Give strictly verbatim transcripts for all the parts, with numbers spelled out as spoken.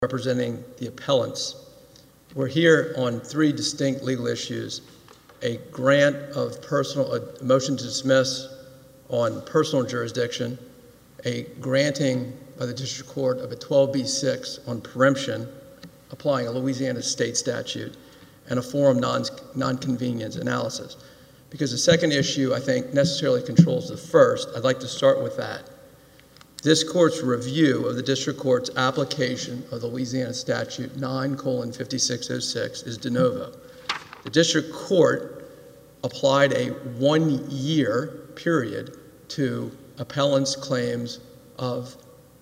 representing the appellants. We're here on three distinct legal issues: a grant of personal, a motion to dismiss on personal jurisdiction, a granting by the district court of a twelve B six on preemption, applying a Louisiana state statute, and a forum non, non-convenience analysis. Because the second issue, I think, necessarily controls the first, I'd like to start with that. This court's review of the district court's application of the Louisiana statute nine colon fifty-six oh six is de novo. The district court applied a one-year period to appellants' claims of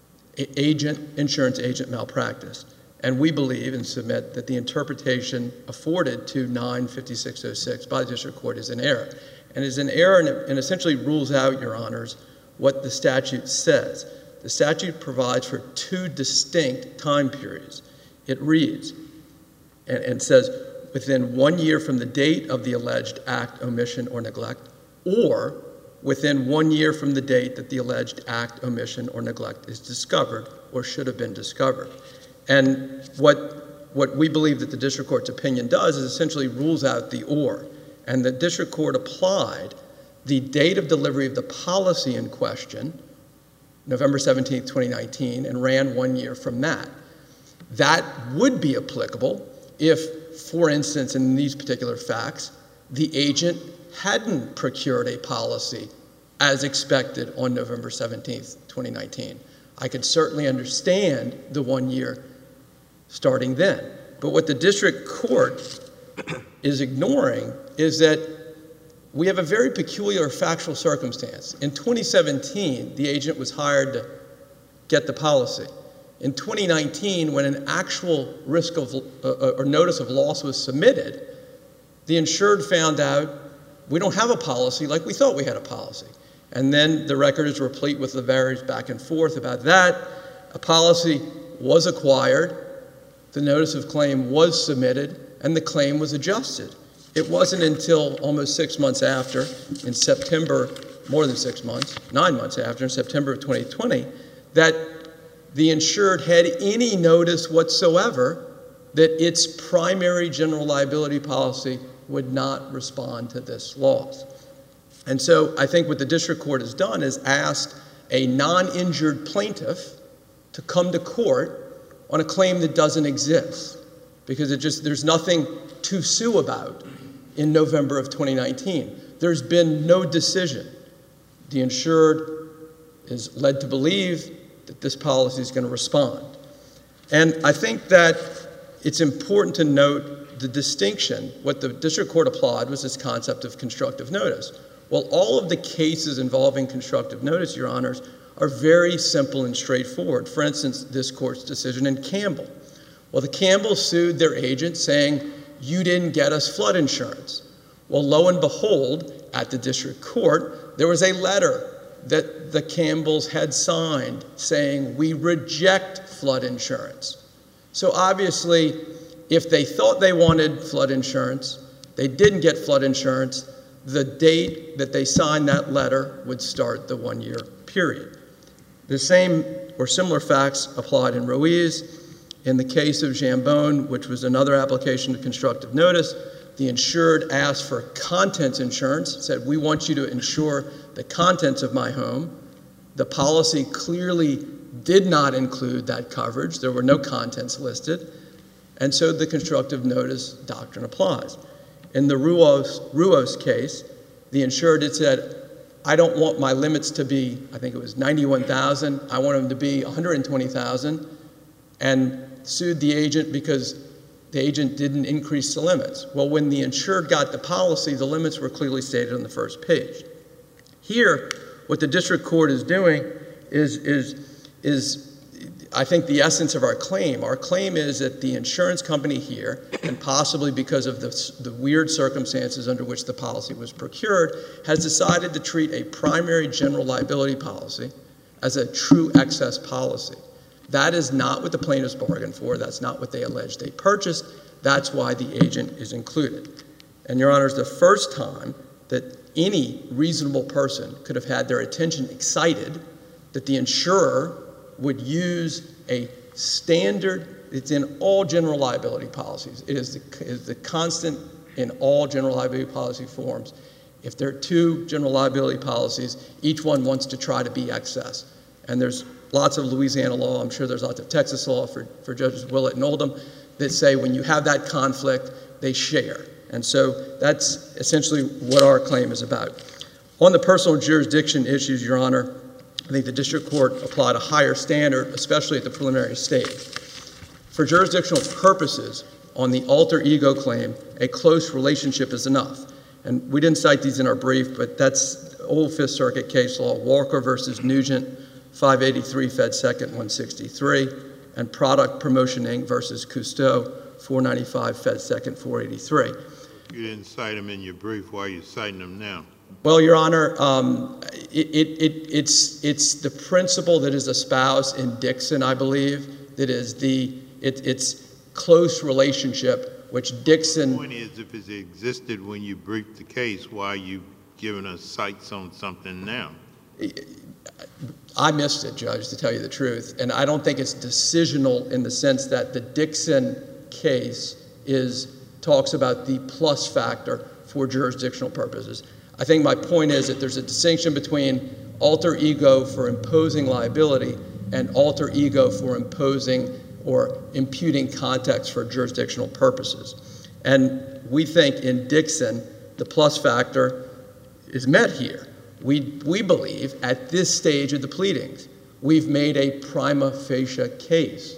agent, insurance agent malpractice. And we believe and submit that the interpretation afforded to nine fifty-six oh six by the district court is an error. And is an error and, and essentially rules out, Your Honors, what the statute says. The statute provides for two distinct time periods. It reads, and, and says, within one year from the date of the alleged act, omission, or neglect, or within one year from the date that the alleged act, omission, or neglect is discovered or should have been discovered. And what, what we believe that the district court's opinion does is essentially rules out the or. And the district court applied the date of delivery of the policy in question, November seventeenth, twenty nineteen, and ran one year from that. That would be applicable if, for instance, in these particular facts, the agent hadn't procured a policy as expected on November seventeenth, twenty nineteen. I could certainly understand the one year starting then. But what the district court is ignoring is that we have a very peculiar factual circumstance. In twenty seventeen, the agent was hired to get the policy. In twenty nineteen, when an actual risk of uh, or notice of loss was submitted, the insured found out we don't have a policy like we thought we had a policy. And then the record is replete with the various back and forth about that. A policy was acquired, the notice of claim was submitted, and the claim was adjusted. It wasn't until almost six months after, in September, more than six months, nine months after, in September of twenty twenty, that the insured had any notice whatsoever that its primary general liability policy would not respond to this loss. And so I think what the district court has done is asked a non-injured plaintiff to come to court on a claim that doesn't exist, because it just, there's nothing to sue about in November of twenty nineteen. There's been no decision. The insured is led to believe that this policy is going to respond. And I think that it's important to note the distinction. What the district court applied was this concept of constructive notice. Well, all of the cases involving constructive notice, Your Honors, are very simple and straightforward. For instance, this court's decision in Campbell. Well, the Campbells sued their agent saying, you didn't get us flood insurance. Well, lo and behold, at the district court, there was a letter that the Campbells had signed saying, we reject flood insurance. So obviously, if they thought they wanted flood insurance, they didn't get flood insurance, the date that they signed that letter would start the one-year period. The same or similar facts applied in Ruiz. In the case of Jambone, which was another application of constructive notice, the insured asked for contents insurance, said, we want you to insure the contents of my home. The policy clearly did not include that coverage. There were no contents listed. And so the constructive notice doctrine applies. In the Ruos, Ruos case, the insured had said, I don't want my limits to be, I think it was ninety-one thousand. I want them to be one hundred twenty thousand, and sued the agent because the agent didn't increase the limits. Well, when the insured got the policy, the limits were clearly stated on the first page. Here, what the district court is doing is, is, is I think, the essence of our claim. Our claim is that the insurance company here, and possibly because of the, the weird circumstances under which the policy was procured, has decided to treat a primary general liability policy as a true excess policy. That is not what the plaintiffs bargained for. That's not what they allege they purchased. That's why the agent is included. And, Your Honors, the first time that any reasonable person could have had their attention excited that the insurer would use a standard It's in all general liability policies. It is the, it is the constant in all general liability policy forms. If there are two general liability policies, each one wants to try to be excess. And there's lots of Louisiana law, I'm sure there's lots of Texas law for, for Judges Willett and Oldham, that say when you have that conflict, they share. And so that's essentially what our claim is about. On the personal jurisdiction issues, Your Honor, I think the district court applied a higher standard, especially at the preliminary stage. For jurisdictional purposes, on the alter ego claim, a close relationship is enough. And we didn't cite these in our brief, but that's old Fifth Circuit case law, Walker versus Nugent, five eighty-three Fed Second one sixty-three, and Product Promotion Incorporated versus Cousteau, four ninety-five Fed Second four eighty-three. You didn't cite them in your brief. Why are you citing them now? Well, Your Honor, um, it, it, it, it's, it's the principle that is espoused in Dixon, I believe, that is the, it, it's close relationship, which Dixon... The point is, if it existed when you briefed the case, why are you giving us cites on something now? I missed it, Judge, to tell you the truth. And I don't think it's decisional in the sense that the Dixon case is talks about the plus factor for jurisdictional purposes. I think my point is that there's a distinction between alter ego for imposing liability and alter ego for imposing or imputing context for jurisdictional purposes. And we think in Dixon, the plus factor is met here. We, we believe at this stage of the pleadings, we've made a prima facie case,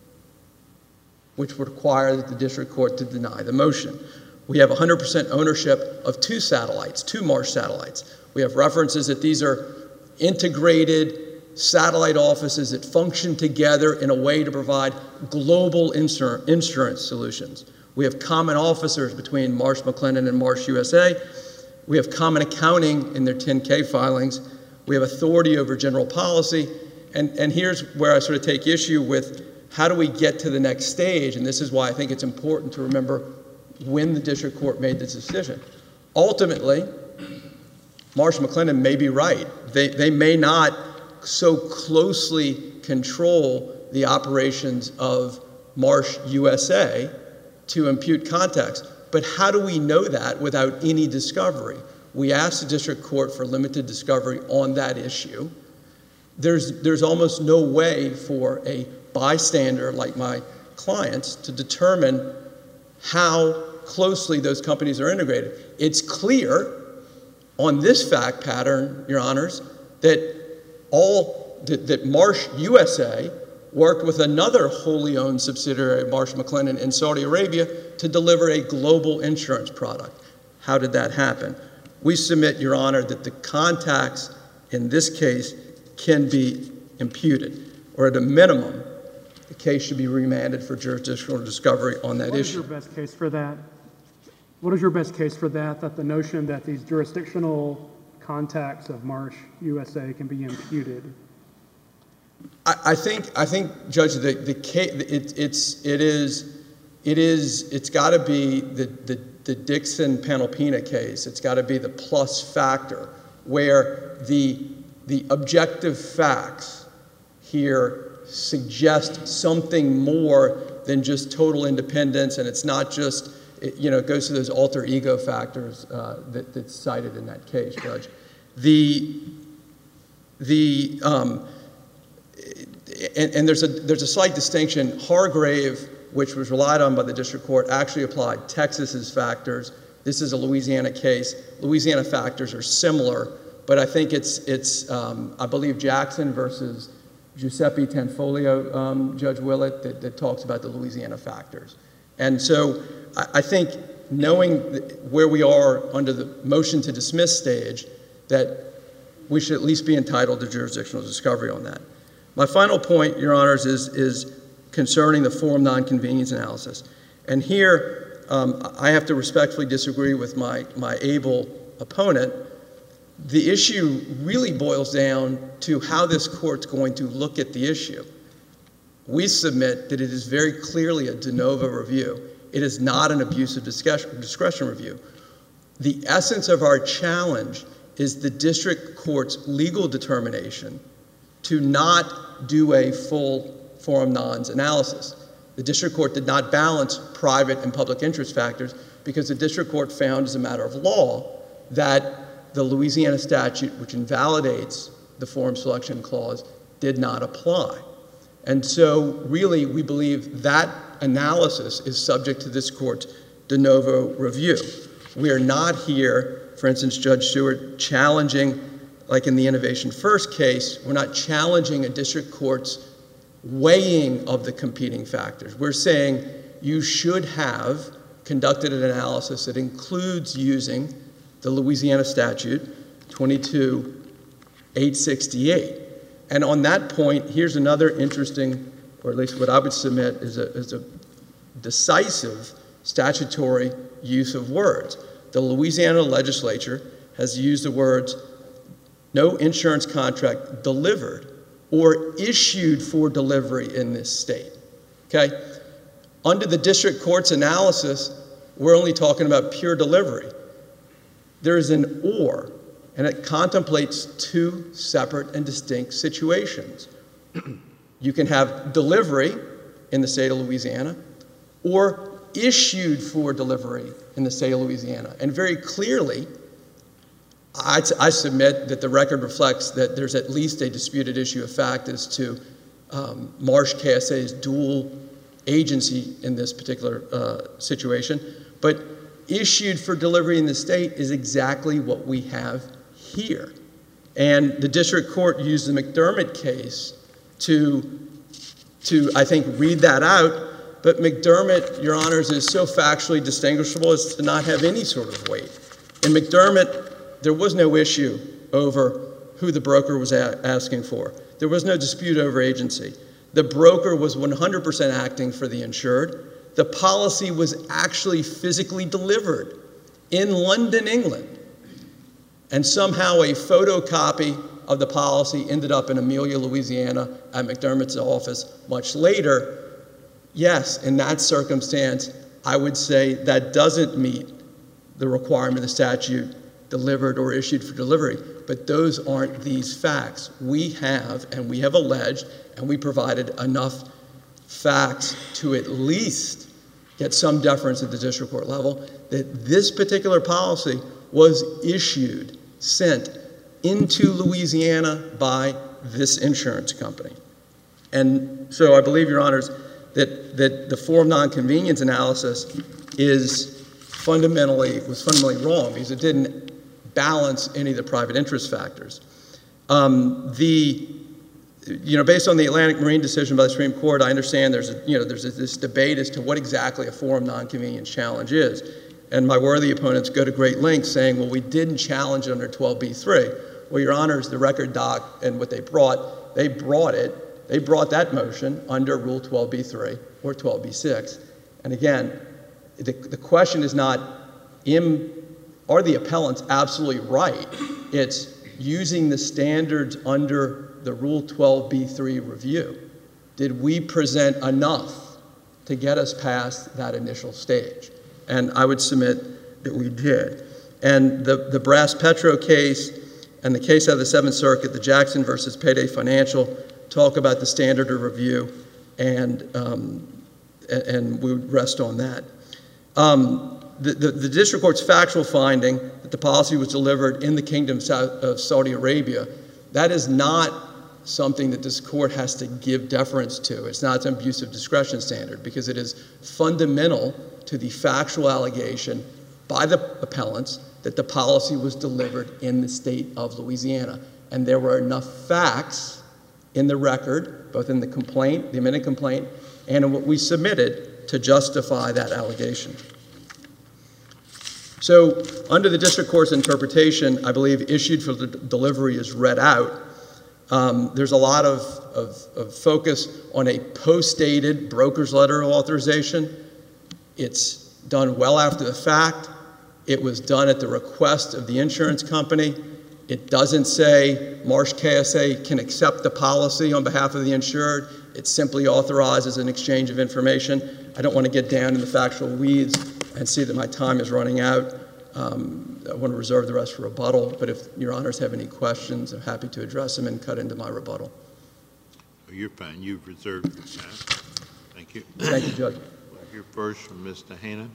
which would require the district court to deny the motion. We have one hundred percent ownership of two satellites, two Marsh satellites. We have references that these are integrated satellite offices that function together in a way to provide global insur insurance solutions. We have common officers between Marsh McLennan and Marsh U S A. We have common accounting in their ten K filings. We have authority over general policy. And, and here's where I sort of take issue with how do we get to the next stage? And this is why I think it's important to remember when the district court made this decision. Ultimately, Marsh McLennan may be right. They, they may not so closely control the operations of Marsh U S A to impute context. But how do we know that without any discovery? We asked the district court for limited discovery on that issue. There's, there's almost no way for a bystander like my clients to determine how closely those companies are integrated. It's clear on this fact pattern, Your Honors, that all that, that Marsh U S A worked with another wholly owned subsidiary, Marsh McLennan, in Saudi Arabia to deliver a global insurance product. How did that happen? We submit, Your Honor, that the contacts in this case can be imputed, or at a minimum, the case should be remanded for jurisdictional discovery on that issue. What is your best case for that? What is your best case for that, that the notion that these jurisdictional contacts of Marsh U S A can be imputed? I, I think, I think, Judge, the, the case, it, it's, it is, it is, it's got to be the, the, the Dixon-Panalpina case. It's got to be the plus factor where the, the objective facts here suggest something more than just total independence, and it's not just, it, you know, it goes to those alter ego factors uh, that, that's cited in that case, Judge. The, the, um, and, and there's a, there's a slight distinction. Hargrave, which was relied on by the district court, actually applied Texas's factors. This is a Louisiana case. Louisiana factors are similar, but I think it's, it's um, I believe Jackson versus Giuseppe Tanfoglio, um, Judge Willett, that, that talks about the Louisiana factors. And so I, I think knowing where we are under the motion to dismiss stage, that we should at least be entitled to jurisdictional discovery on that. My final point, Your Honors, is, is concerning the forum nonconvenience analysis. And here, um, I have to respectfully disagree with my, my able opponent. The issue really boils down to how this court's going to look at the issue. We submit that it is very clearly a de novo review. It is not an abuse of discretion review. The essence of our challenge is the district court's legal determination to not do a full forum nons analysis. The district court did not balance private and public interest factors because the district court found as a matter of law that the Louisiana statute, which invalidates the forum selection clause, did not apply. And so really we believe that analysis is subject to this court's de novo review. We are not here, for instance, Judge Stewart, challenging, like in the Innovation First case, we're not challenging a district court's weighing of the competing factors. We're saying you should have conducted an analysis that includes using the Louisiana statute twenty-two eight sixty-eight. And on that point, here's another interesting, or at least what I would submit is a, is a decisive statutory use of words. The Louisiana legislature has used the words, no insurance contract delivered or issued for delivery in this state, okay? Under the district court's analysis, we're only talking about pure delivery. There is an or, and it contemplates two separate and distinct situations. You can have delivery in the state of Louisiana or issued for delivery in the state of Louisiana. And very clearly, I, I submit that the record reflects that there's at least a disputed issue of fact as to um, Marsh K S A's dual agency in this particular uh, situation. But issued for delivery in the state is exactly what we have here. And the district court used the McDermott case to, to, I think, read that out. But McDermott, Your Honors, is so factually distinguishable as to not have any sort of weight. In McDermott, there was no issue over who the broker was a- asking for. There was no dispute over agency. The broker was one hundred percent acting for the insured. The policy was actually physically delivered in London, England. And somehow a photocopy of the policy ended up in Amelia, Louisiana at McDermott's office much later. Yes, in that circumstance, I would say that doesn't meet the requirement of the statute, delivered or issued for delivery. But those aren't these facts. We have, and we have alleged, and we provided enough facts to at least get some deference at the district court level that this particular policy was issued, sent into Louisiana by this insurance company. And so I believe, Your Honors, that, that the forum nonconvenience analysis is fundamentally, was fundamentally wrong because it didn't balance any of the private interest factors. Um, the, you know, based on the Atlantic Marine decision by the Supreme Court, I understand there's, a, you know, there's a, this debate as to what exactly a forum nonconvenience challenge is. And my worthy opponents go to great lengths saying, well, we didn't challenge it under twelve B three. Well, Your Honors, the record doc and what they brought, they brought it, they brought that motion under Rule twelve B three or twelve B six. And again, the, the question is not, in, are the appellants absolutely right? It's using the standards under the Rule twelve B three review. Did we present enough to get us past that initial stage? And I would submit that we did. And the, the Brass Petro case and the case out of the Seventh Circuit, the Jackson versus Payday Financial, talk about the standard of review, and, um, and, and we would rest on that. Um, the, the, the district court's factual finding that the policy was delivered in the Kingdom of Saudi Arabia, that is not something that this court has to give deference to. It's not an abuse of discretion standard because it is fundamental to the factual allegation by the appellants that the policy was delivered in the state of Louisiana. And there were enough facts in the record, both in the complaint, the amended complaint, and in what we submitted to justify that allegation. So under the district court's interpretation, I believe issued for the delivery is read out. Um, there's a lot of, of, of focus on a post-dated broker's letter of authorization. It's done well after the fact. It was done at the request of the insurance company. It doesn't say Marsh K S A can accept the policy on behalf of the insured. It simply authorizes an exchange of information. I don't want to get down in the factual weeds and see that my time is running out. Um, I want to reserve the rest for rebuttal, but if Your Honors have any questions, I'm happy to address them and cut into my rebuttal. You're fine. You've reserved the time. Thank you. Thank you, Judge. We'll hear first from Mister Hannon.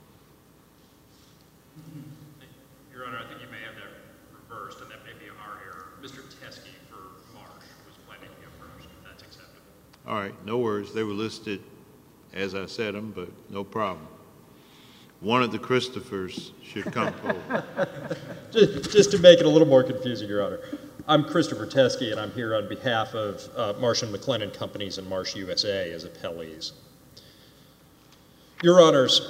Your Honor, I think you may have that reversed, and that may be our error. Mister Teskey for Marsh was planning to go first, if that's acceptable. All right, no worries. They were listed as I said them, but no problem. One of the Christophers should come forward. Just, just to make it a little more confusing, Your Honor. I'm Christopher Teskey, and I'm here on behalf of uh, Marsh and McLennan Companies and Marsh U S A as appellees. Your Honors,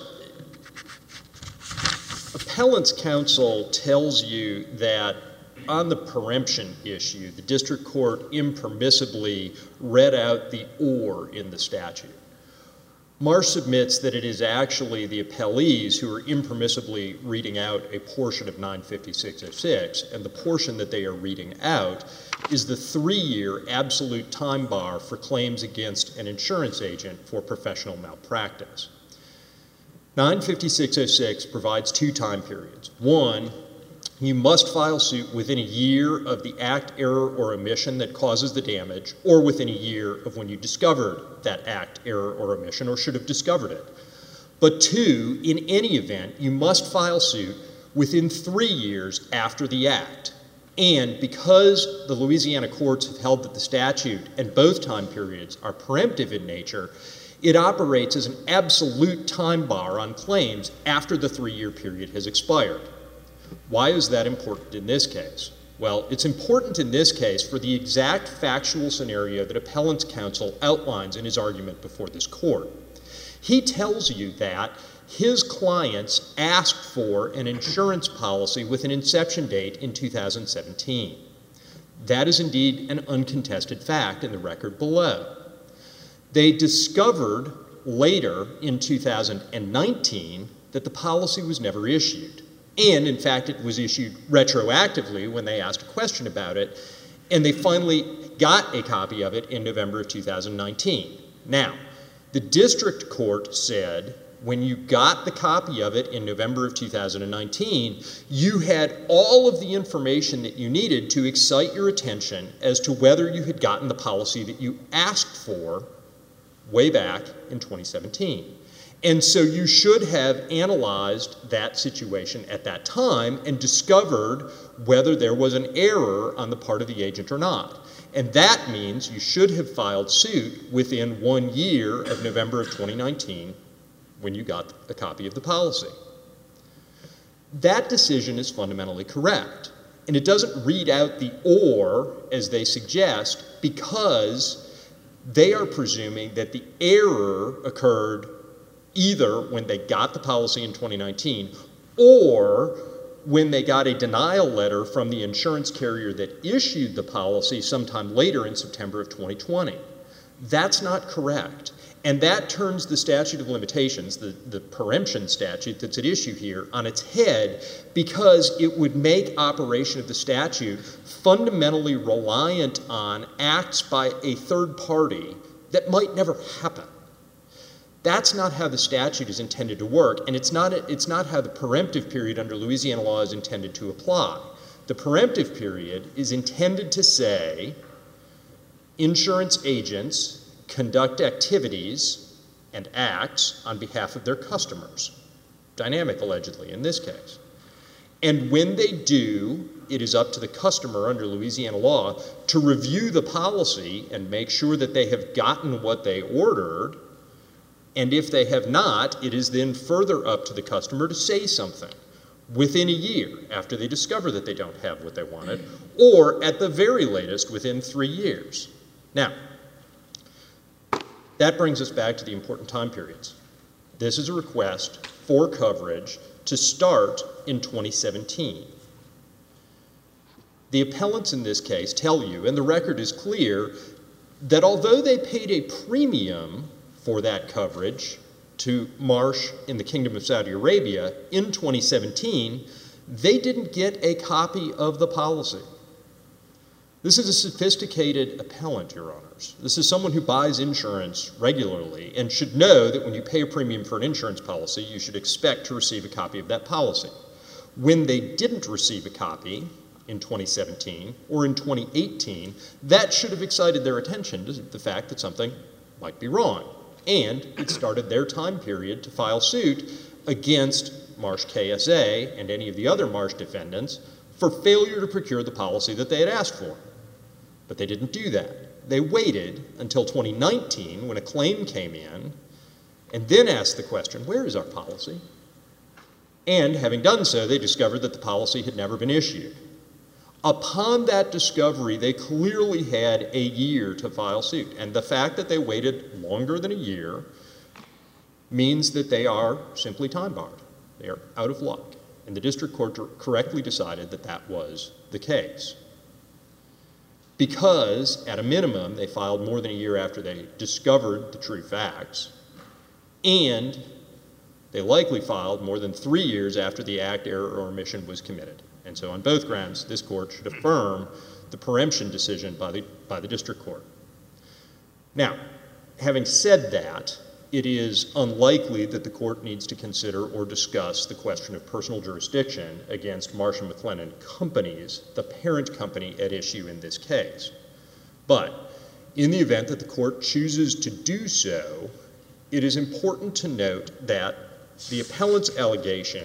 Appellant's counsel tells you that on the preemption issue, the district court impermissibly read out the or in the statute. Marsh submits that it is actually the appellees who are impermissibly reading out a portion of nine fifty-six oh six, and the portion that they are reading out is the three-year absolute time bar for claims against an insurance agent for professional malpractice. nine fifty-six oh six provides two time periods. One, you must file suit within a year of the act, error, or omission that causes the damage, or within a year of when you discovered that act, error, or omission, or should have discovered it. But two, in any event, you must file suit within three years after the act. And because the Louisiana courts have held that the statute and both time periods are preemptive in nature, it operates as an absolute time bar on claims after the three-year period has expired. Why is that important in this case? Well, it's important in this case for the exact factual scenario that Appellant's counsel outlines in his argument before this court. He tells you that his clients asked for an insurance policy with an inception date in two thousand seventeen. That is indeed an uncontested fact in the record below. They discovered later in two thousand nineteen that the policy was never issued. And, in fact, it was issued retroactively when they asked a question about it, and they finally got a copy of it in November of two thousand nineteen. Now, the district court said when you got the copy of it in November of two thousand nineteen, you had all of the information that you needed to excite your attention as to whether you had gotten the policy that you asked for way back in twenty seventeen. And so you should have analyzed that situation at that time and discovered whether there was an error on the part of the agent or not. And that means you should have filed suit within one year of November of twenty nineteen when you got a copy of the policy. That decision is fundamentally correct. And it doesn't read out the or, as they suggest, because they are presuming that the error occurred either when they got the policy in twenty nineteen or when they got a denial letter from the insurance carrier that issued the policy sometime later in September of twenty twenty. That's not correct. And that turns the statute of limitations, the, the preemption statute that's at issue here, on its head because it would make operation of the statute fundamentally reliant on acts by a third party that might never happen. That's not how the statute is intended to work, and it's not, it's not how the preemptive period under Louisiana law is intended to apply. The preemptive period is intended to say insurance agents conduct activities and acts on behalf of their customers. Dynamic, allegedly, in this case. And when they do, it is up to the customer under Louisiana law to review the policy and make sure that they have gotten what they ordered. And if they have not, it is then further up to the customer to say something within a year after they discover that they don't have what they wanted, or at the very latest within three years. Now, that brings us back to the important time periods. This is a request for coverage to start in twenty seventeen. The appellants in this case tell you, and the record is clear, that although they paid a premium for that coverage to Marsh in the Kingdom of Saudi Arabia in twenty seventeen, they didn't get a copy of the policy. This is a sophisticated appellant, Your Honors. This is someone who buys insurance regularly and should know that when you pay a premium for an insurance policy, you should expect to receive a copy of that policy. When they didn't receive a copy in twenty seventeen or in twenty eighteen, that should have excited their attention to the fact that something might be wrong. and it started their time period to file suit against Marsh K S A and any of the other Marsh defendants for failure to procure the policy that they had asked for. But they didn't do that. They waited until twenty nineteen when a claim came in and then asked the question, where is our policy? And having done so, they discovered that the policy had never been issued. Upon that discovery, they clearly had a year to file suit. And the fact that they waited longer than a year means that they are simply time barred. They are out of luck. And the district court correctly decided that that was the case. Because, at a minimum, they filed more than a year after they discovered the true facts, and they likely filed more than three years after the act, error, or omission was committed. And so on both grounds, this court should affirm the preemption decision by the, by the district court. Now, having said that, it is unlikely that the court needs to consider or discuss the question of personal jurisdiction against Marsh and McLennan Companies, the parent company at issue in this case. But in the event that the court chooses to do so, it is important to note that the appellant's allegation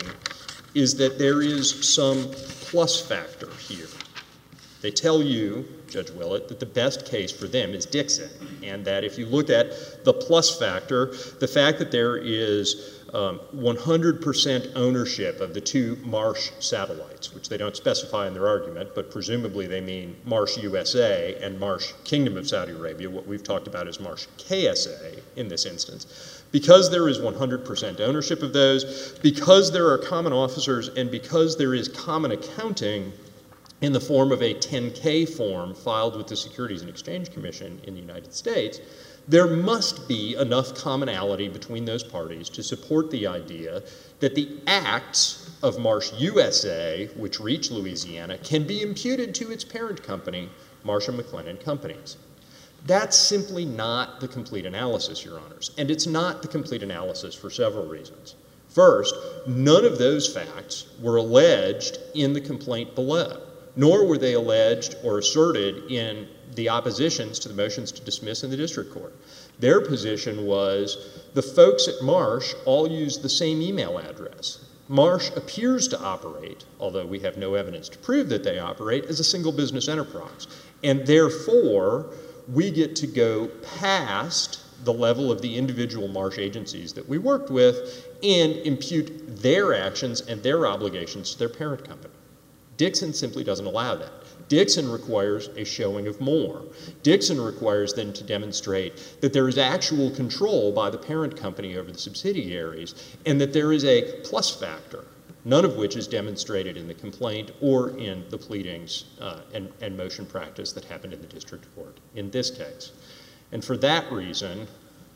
is that there is some plus factor here. They tell you, Judge Willett, that the best case for them is Dixon, and that if you look at the plus factor, the fact that there is um, one hundred percent ownership of the two Marsh satellites, which they don't specify in their argument, but presumably they mean Marsh U S A and Marsh Kingdom of Saudi Arabia, what we've talked about as Marsh K S A in this instance. Because there is one hundred percent ownership of those, because there are common officers, and because there is common accounting in the form of a ten K form filed with the Securities and Exchange Commission in the United States, there must be enough commonality between those parties to support the idea that the acts of Marsh U S A, which reach Louisiana, can be imputed to its parent company, Marsh and McLennan Companies. That's simply not the complete analysis, Your Honors, and it's not the complete analysis for several reasons. First, none of those facts were alleged in the complaint below, nor were they alleged or asserted in the oppositions to the motions to dismiss in the district court. Their position was the folks at Marsh all used the same email address. Marsh appears to operate, although we have no evidence to prove that they operate, as a single business enterprise. And therefore, we get to go past the level of the individual Marsh agencies that we worked with and impute their actions and their obligations to their parent company. Dixon simply doesn't allow that. Dixon requires a showing of more. Dixon requires them to demonstrate that there is actual control by the parent company over the subsidiaries and that there is a plus factor, none of which is demonstrated in the complaint or in the pleadings uh, and, and motion practice that happened in the district court in this case. And for that reason,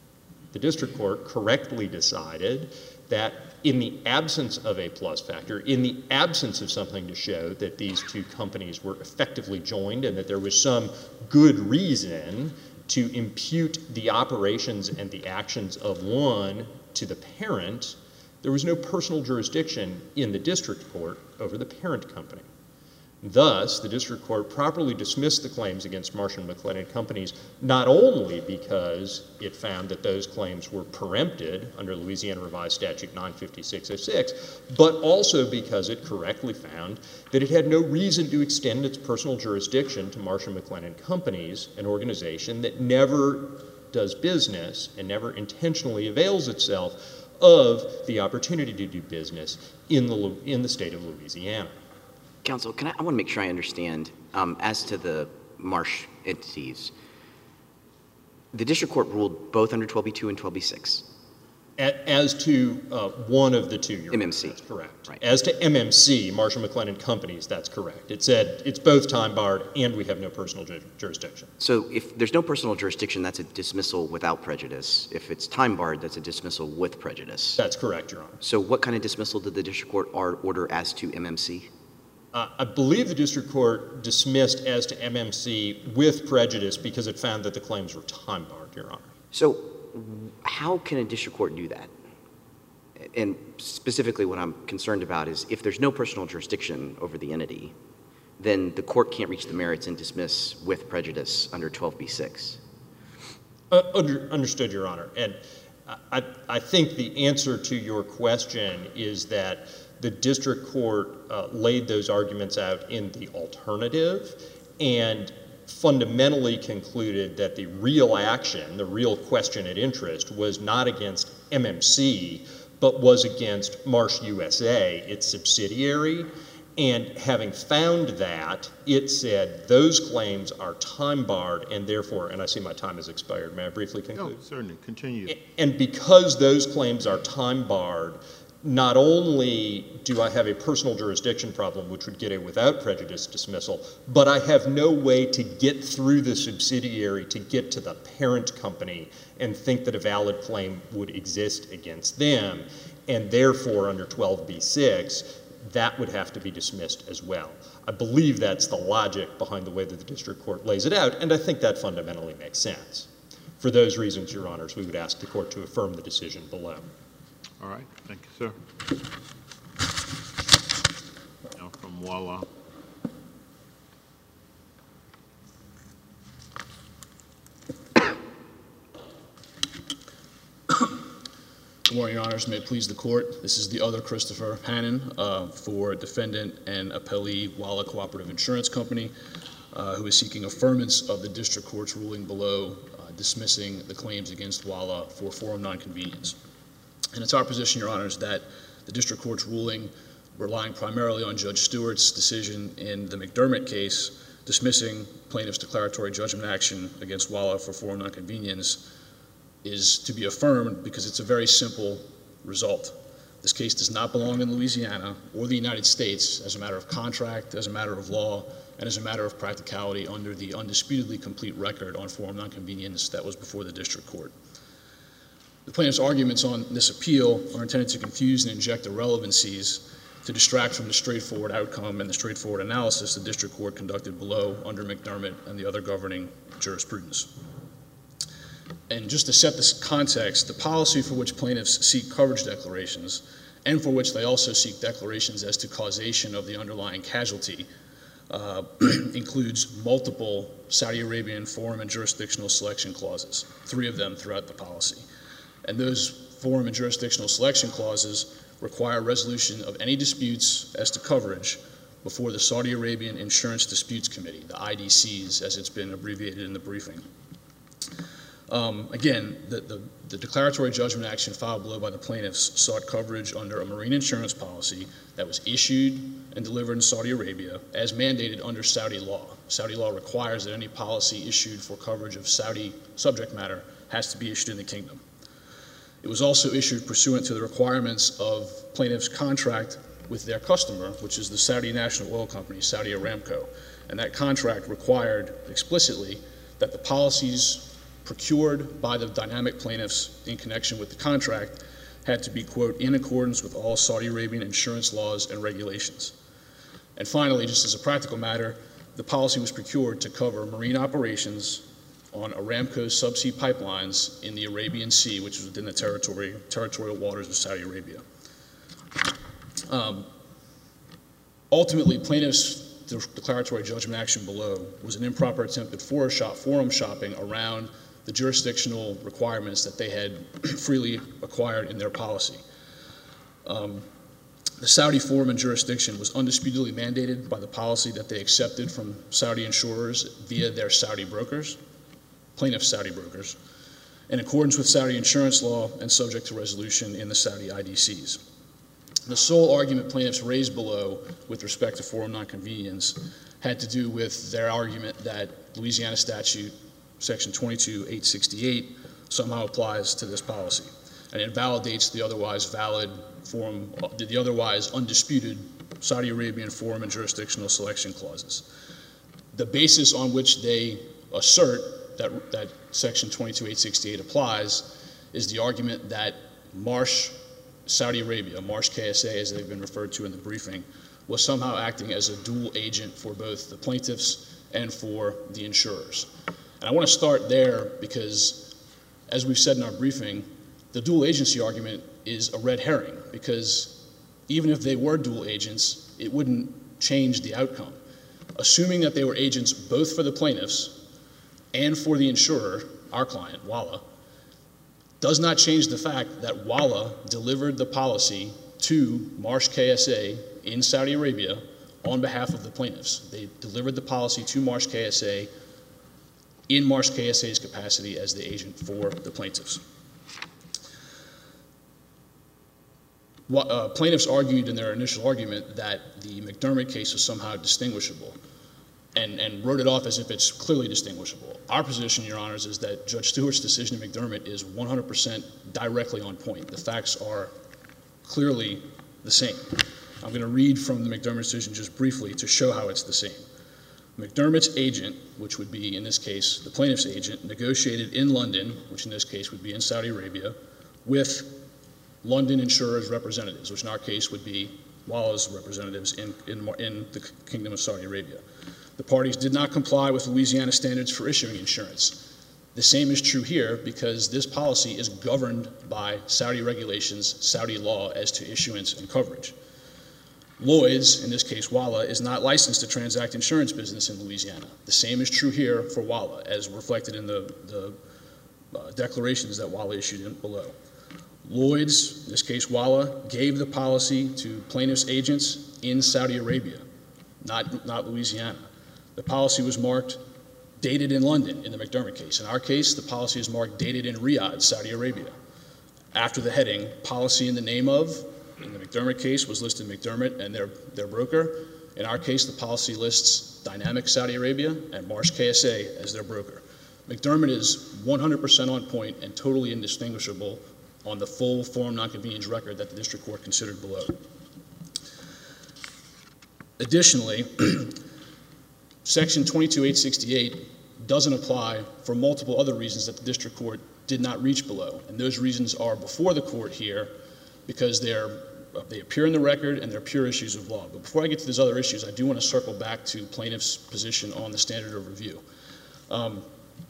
the district court correctly decided that in the absence of a plus factor, in the absence of something to show that these two companies were effectively joined and that there was some good reason to impute the operations and the actions of one to the parent, there was no personal jurisdiction in the district court over the parent company. Thus, the district court properly dismissed the claims against Marsh and McLennan Companies not only because it found that those claims were preempted under Louisiana Revised Statute nine fifty-six oh six, but also because it correctly found that it had no reason to extend its personal jurisdiction to Marsh and McLennan Companies, an organization that never does business and never intentionally avails itself of the opportunity to do business in the, in the state of Louisiana. Counsel, can I, I want to make sure I understand, um, as to the Marsh entities, the district court ruled both under twelve B two and twelve B six? As to uh, one of the two, Your M M C. Honor, that's correct. Right. As to M M C, Marsh and McLennan Companies, that's correct. It said it's both time barred and we have no personal ju jurisdiction. So if there's no personal jurisdiction, that's a dismissal without prejudice. If it's time barred, that's a dismissal with prejudice. That's correct, Your Honor. So what kind of dismissal did the district court order as to M M C? Uh, I believe the district court dismissed as to M M C with prejudice because it found that the claims were time barred, Your Honor. So how can a district court do that? And specifically what I'm concerned about is if there's no personal jurisdiction over the entity, then the court can't reach the merits and dismiss with prejudice under twelve B six. Uh, under, understood, Your Honor. And I, I think the answer to your question is that the district court uh, laid those arguments out in the alternative and fundamentally concluded that the real action, the real question at interest, was not against M M C, but was against Marsh U S A, its subsidiary. And having found that, it said those claims are time barred and therefore, and I see my time has expired. May I briefly conclude? No, certainly. Continue. And because those claims are time barred, not only do I have a personal jurisdiction problem, which would get a without prejudice dismissal, but I have no way to get through the subsidiary to get to the parent company and think that a valid claim would exist against them. And therefore, under twelve B six, that would have to be dismissed as well. I believe that's the logic behind the way that the district court lays it out, and I think that fundamentally makes sense. For those reasons, Your Honors, we would ask the court to affirm the decision below. All right. Thank you, sir. Now from Walla. Good morning, Your Honors. May it please the court. This is the other Christopher Hannon uh, for defendant and appellee Walla Cooperative Insurance Company, uh, who is seeking affirmance of the district court's ruling below, uh, dismissing the claims against Walla for forum nonconvenience. And it's our position, Your Honors, that the district court's ruling, relying primarily on Judge Stewart's decision in the McDermott case, dismissing plaintiff's declaratory judgment action against Walla for forum nonconvenience, is to be affirmed because it's a very simple result. This case does not belong in Louisiana or the United States as a matter of contract, as a matter of law, and as a matter of practicality under the undisputedly complete record on forum nonconvenience that was before the district court. The plaintiff's arguments on this appeal are intended to confuse and inject irrelevancies to distract from the straightforward outcome and the straightforward analysis the district court conducted below under McDermott and the other governing jurisprudence. And just to set this context, the policy for which plaintiffs seek coverage declarations and for which they also seek declarations as to causation of the underlying casualty uh, includes multiple Saudi Arabian forum and jurisdictional selection clauses, three of them throughout the policy. And those forum and jurisdictional selection clauses require resolution of any disputes as to coverage before the Saudi Arabian Insurance Disputes Committee, the I D Cs as it's been abbreviated in the briefing. Um, again, the, the, the declaratory judgment action filed below by the plaintiffs sought coverage under a marine insurance policy that was issued and delivered in Saudi Arabia as mandated under Saudi law. Saudi law requires that any policy issued for coverage of Saudi subject matter has to be issued in the kingdom. It was also issued pursuant to the requirements of plaintiff's contract with their customer, which is the Saudi National Oil Company, Saudi Aramco. And that contract required explicitly that the policies procured by the dynamic plaintiffs in connection with the contract had to be, quote, in accordance with all Saudi Arabian insurance laws and regulations. And finally, just as a practical matter, the policy was procured to cover marine operations on Aramco's subsea pipelines in the Arabian Sea, which is within the territory, territorial waters of Saudi Arabia. Um, ultimately, plaintiffs' declaratory judgment action below was an improper attempt at forum, shop, forum shopping around the jurisdictional requirements that they had freely acquired in their policy. Um, the Saudi forum and jurisdiction was undisputedly mandated by the policy that they accepted from Saudi insurers via their Saudi brokers, plaintiff Saudi brokers, in accordance with Saudi insurance law and subject to resolution in the Saudi I D Cs. The sole argument plaintiffs raised below with respect to forum nonconvenience had to do with their argument that Louisiana statute section twenty-two eight sixty-eight somehow applies to this policy, and it validates the otherwise valid forum, the otherwise undisputed Saudi Arabian forum and jurisdictional selection clauses. The basis on which they assert that, that section twenty-two eight sixty-eight applies is the argument that Marsh Saudi Arabia, Marsh K S A as they've been referred to in the briefing, was somehow acting as a dual agent for both the plaintiffs and for the insurers. And I want to start there because, as we've said in our briefing, the dual agency argument is a red herring because even if they were dual agents, it wouldn't change the outcome. Assuming that they were agents both for the plaintiffs and for the insurer, our client, Walla, does not change the fact that Walla delivered the policy to Marsh K S A in Saudi Arabia on behalf of the plaintiffs. They delivered the policy to Marsh K S A in Marsh K S A's capacity as the agent for the plaintiffs. Uh, plaintiffs argued in their initial argument that the McDermott case was somehow distinguishable and, and wrote it off as if it's clearly distinguishable. Our position, Your Honors, is that Judge Stewart's decision in McDermott is one hundred percent directly on point. The facts are clearly the same. I'm going to read from the McDermott decision just briefly to show how it's the same. McDermott's agent, which would be, in this case, the plaintiff's agent, negotiated in London, which in this case would be in Saudi Arabia, with London insurers' representatives, which in our case would be Walla's representatives in, in, in the Kingdom of Saudi Arabia. The parties did not comply with Louisiana standards for issuing insurance. The same is true here because this policy is governed by Saudi regulations, Saudi law as to issuance and coverage. Lloyd's, in this case Walla, is not licensed to transact insurance business in Louisiana. The same is true here for Walla, as reflected in the, the uh, declarations that Walla issued in below. Lloyd's, in this case Walla, gave the policy to plaintiff's agents in Saudi Arabia, not, not Louisiana. The policy was marked dated in London in the McDermott case. In our case, the policy is marked dated in Riyadh, Saudi Arabia. After the heading, policy in the name of, in the McDermott case was listed McDermott and their, their broker. In our case, the policy lists Dynamic Saudi Arabia and Marsh K S A as their broker. McDermott is one hundred percent on point and totally indistinguishable on the full forum nonconvenience record that the district court considered below. Additionally, Section twenty-two eight sixty-eight doesn't apply for multiple other reasons that the district court did not reach below, and those reasons are before the court here because they're, they appear in the record and they're pure issues of law. But before I get to these other issues, I do want to circle back to plaintiff's position on the standard of review. Um,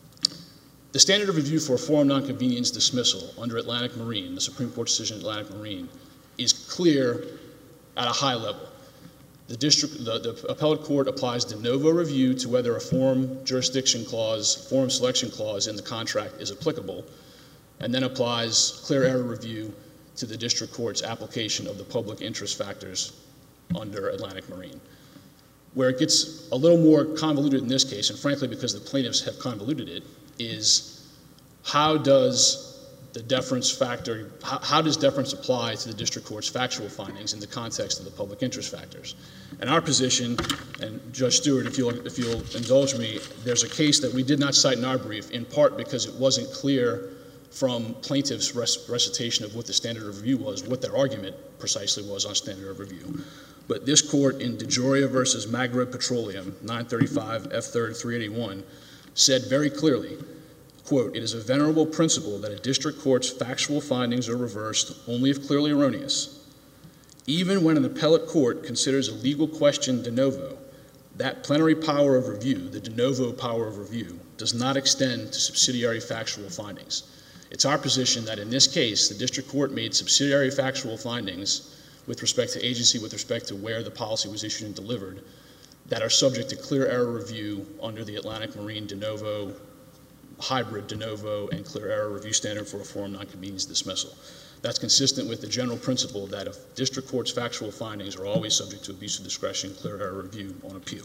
The standard of review for a forum nonconvenience dismissal under Atlantic Marine, the Supreme Court decision in Atlantic Marine, is clear at a high level. The, district, the, the appellate court applies de novo review to whether a forum jurisdiction clause, forum selection clause in the contract is applicable, and then applies clear error review to the district court's application of the public interest factors under Atlantic Marine. Where it gets a little more convoluted in this case, and frankly because the plaintiffs have convoluted it, is how does the deference factor, how, how does deference apply to the district court's factual findings in the context of the public interest factors? And our position, and Judge Stewart, if you'll, if you'll indulge me, there's a case that we did not cite in our brief, in part because it wasn't clear from plaintiff's recitation of what the standard of review was, what their argument precisely was on standard of review. But this court in DeJoria versus Maghreb Petroleum, nine thirty-five F third three eighty-one, said very clearly, quote, "It is a venerable principle that a district court's factual findings are reversed only if clearly erroneous. Even when an appellate court considers a legal question de novo, that plenary power of review, the de novo power of review, does not extend to subsidiary factual findings." It's our position that in this case, the district court made subsidiary factual findings with respect to agency, with respect to where the policy was issued and delivered, that are subject to clear error review under the Atlantic Marine de novo, hybrid de novo, and clear error review standard for a forum nonconvenience dismissal. That's consistent with the general principle that if district court's factual findings are always subject to abuse of discretion, clear error review on appeal.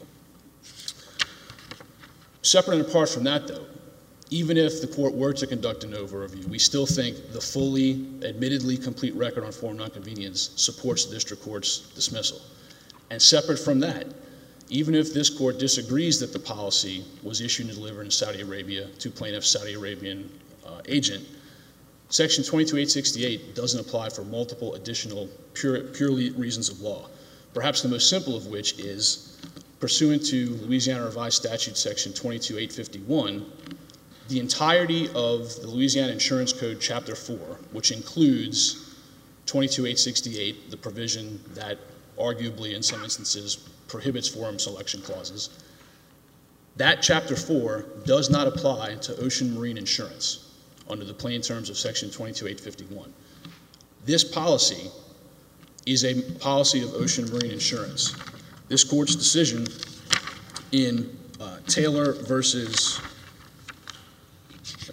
Separate and apart from that, though, even if the court were to conduct de novo review, we still think the fully, admittedly complete record on forum nonconvenience supports the district court's dismissal. And separate from that, even if this court disagrees that the policy was issued and delivered in Saudi Arabia to plaintiff's Saudi Arabian uh, agent, Section twenty-two eight sixty-eight doesn't apply for multiple additional pure, purely reasons of law, perhaps the most simple of which is, pursuant to Louisiana Revised Statute Section twenty-two eight fifty-one, the entirety of the Louisiana Insurance Code Chapter four, which includes twenty-two eight sixty-eight, the provision that arguably in some instances prohibits forum selection clauses, that Chapter four does not apply to ocean marine insurance under the plain terms of Section twenty-two eight fifty-one. This policy is a policy of ocean marine insurance. This court's decision in uh, Taylor versus, excuse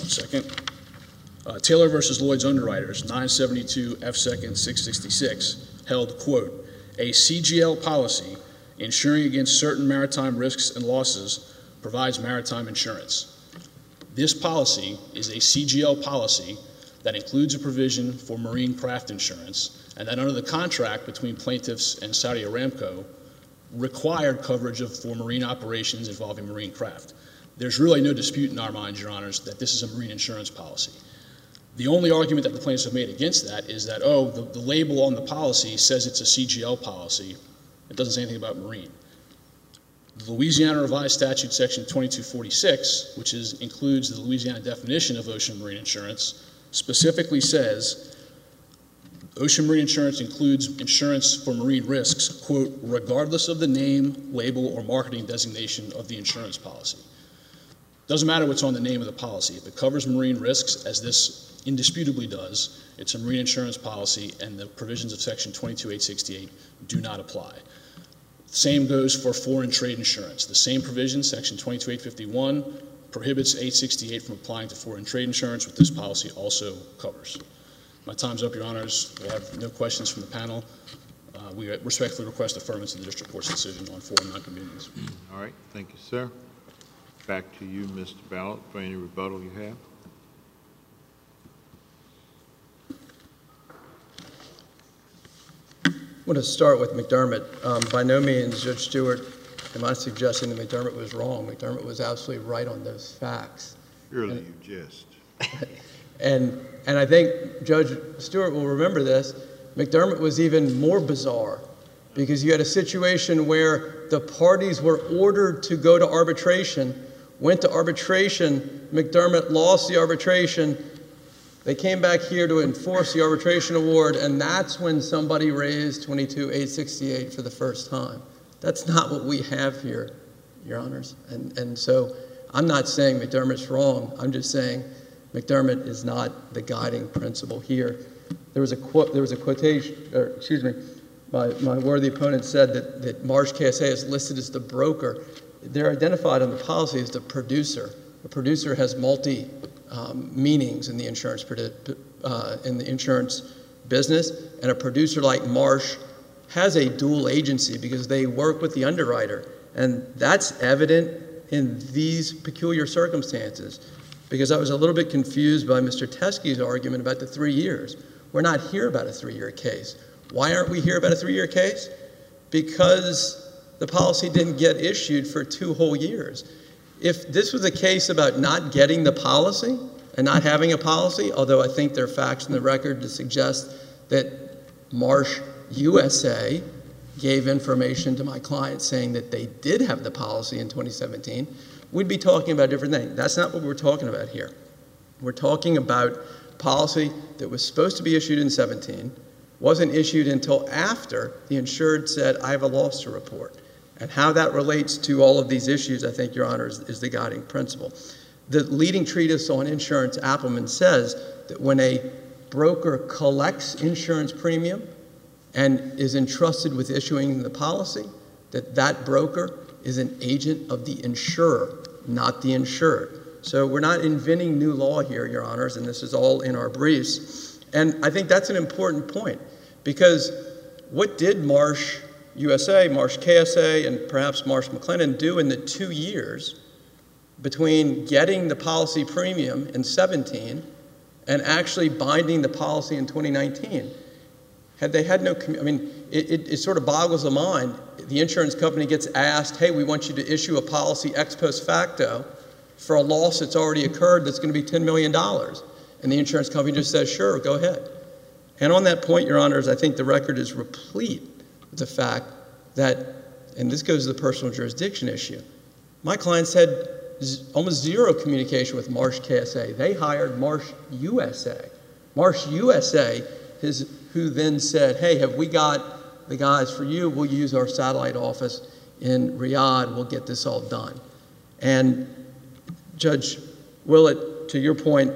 second. Uh, Taylor versus Lloyd's Underwriters, nine seventy-two F second six sixty-six, held, quote, a C G L policy insuring against certain maritime risks and losses provides maritime insurance. This policy is a C G L policy that includes a provision for marine craft insurance, and that under the contract between plaintiffs and Saudi Aramco required coverage of, for marine operations involving marine craft. There's really no dispute in our minds, Your Honors, that this is a marine insurance policy. The only argument that the plaintiffs have made against that is that, oh, the, the label on the policy says it's a C G L policy. It doesn't say anything about marine. The Louisiana Revised Statute Section twenty-two forty-six, which is, includes the Louisiana definition of ocean marine insurance, specifically says ocean marine insurance includes insurance for marine risks, quote, regardless of the name, label, or marketing designation of the insurance policy. Doesn't matter what's on the name of the policy. If it covers marine risks, as this indisputably does, it's a marine insurance policy, and the provisions of Section twenty-two eight sixty-eight do not apply. Same goes for foreign trade insurance. The same provision, Section twenty-two eight fifty-one, prohibits eight sixty-eight from applying to foreign trade insurance, which this policy also covers. My time's up, Your Honors. We have no questions from the panel. Uh, we respectfully request affirmance of the district court's decision on foreign nonconvenience. All right, thank you, sir. Back to you, Mister Ballot, for any rebuttal you have. I want to start with McDermott. Um, by no means, Judge Stewart, am I suggesting that McDermott was wrong. McDermott was absolutely right on those facts. Surely and, you jest. and, and I think Judge Stewart will remember this. McDermott was even more bizarre because you had a situation where the parties were ordered to go to arbitration, went to arbitration, McDermott lost the arbitration. They came back here to enforce the arbitration award, and that's when somebody raised twenty-two eight sixty-eight for the first time. That's not what we have here, Your Honors. And, and so I'm not saying McDermott's wrong. I'm just saying McDermott is not the guiding principle here. There was a quote, there was a quotation, or excuse me, my, my worthy opponent said that, that Marsh K S A is listed as the broker. They're identified on the policy as the producer. The producer has multi um, meanings in the insurance uh, in the insurance business, and a producer like Marsh has a dual agency because they work with the underwriter, and that's evident in these peculiar circumstances. Because I was a little bit confused by Mister Teskey's argument about the three years. We're not here about a three-year case. Why aren't we here about a three-year case? Because the policy didn't get issued for two whole years. If this was a case about not getting the policy and not having a policy, although I think there are facts in the record to suggest that Marsh U S A gave information to my client saying that they did have the policy in twenty seventeen, we'd be talking about a different thing. That's not what we're talking about here. We're talking about policy that was supposed to be issued in seventeen, wasn't issued until after the insured said, I have a loss to report. And how that relates to all of these issues, I think, Your Honor, is, is the guiding principle. The leading treatise on insurance, Appelman, says that when a broker collects insurance premium and is entrusted with issuing the policy, that that broker is an agent of the insurer, not the insured. So we're not inventing new law here, Your Honors, and this is all in our briefs. And I think that's an important point, because what did Marsh U S A, Marsh K S A, and perhaps Marsh McLennan do in the two years between getting the policy premium in seventeen and actually binding the policy in twenty nineteen? Had they had no, I mean, it, it, it sort of boggles the mind. The insurance company gets asked, hey, we want you to issue a policy ex post facto for a loss that's already occurred that's going to be ten million dollars. And the insurance company just says, sure, go ahead. And on that point, Your Honors, I think the record is replete with the fact that, and this goes to the personal jurisdiction issue, my clients had z- almost zero communication with Marsh K S A. They hired Marsh U S A. Marsh U S A is who then said, hey, have we got the guys for you? We'll use our satellite office in Riyadh. We'll get this all done. And Judge Willett, to your point,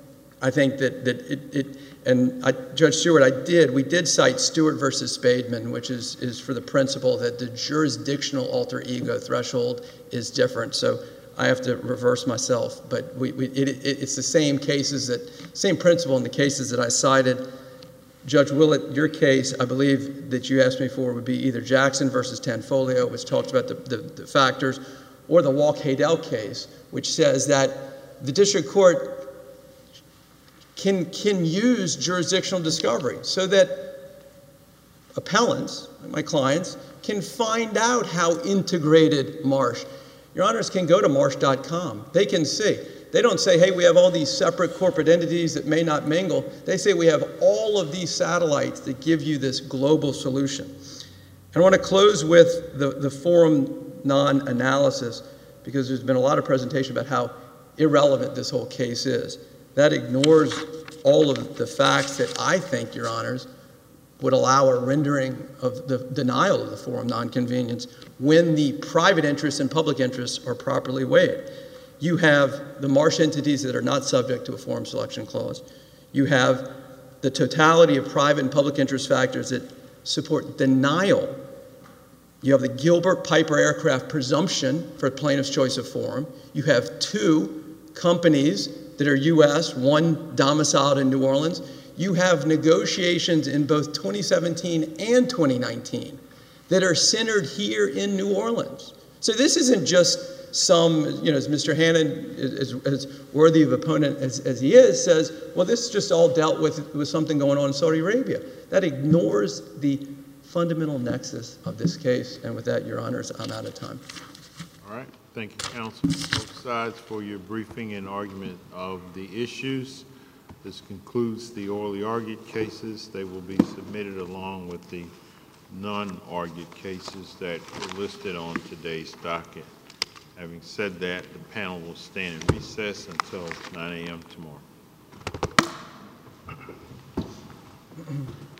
I think that, that it, it and I, Judge Stewart, I did, we did cite Stewart versus Spademan, which is, is for the principle that the jurisdictional alter ego threshold is different. So I have to reverse myself. But we, we, it, it, it's the same cases that, same principle in the cases that I cited. Judge Willett, your case, I believe that you asked me for would be either Jackson versus Tanfolio, which talks about the, the, the factors, or the Walk-Haydel case, which says that the district court can, can use jurisdictional discovery so that appellants, my clients, can find out how integrated Marsh. Your honors can go to marsh dot com. They can see. They don't say, hey, we have all these separate corporate entities that may not mingle. They say we have all of these satellites that give you this global solution. And I want to close with the, the forum non-analysis, because there's been a lot of presentation about how irrelevant this whole case is. That ignores all of the facts that I think, your honors, would allow a rendering of the denial of the forum nonconvenience when the private interests and public interests are properly weighed. You have the Marsh entities that are not subject to a forum selection clause. You have the totality of private and public interest factors that support denial. You have the Gilbert-Piper aircraft presumption for plaintiff's choice of forum. You have two companies that are U S, one domiciled in New Orleans. You have negotiations in both twenty seventeen and twenty nineteen that are centered here in New Orleans. So this isn't just some, you know, as Mister Hannon, as, as worthy of opponent as, as he is, says, well, this is just all dealt with with something going on in Saudi Arabia. That ignores the fundamental nexus of this case. And with that, your honors, I'm out of time. All right. Thank you, counsel, both sides, for your briefing and argument of the issues. This concludes the orally argued cases. They will be submitted along with the non-argued cases that were listed on today's docket. Having said that, the panel will stand in recess until nine A M tomorrow.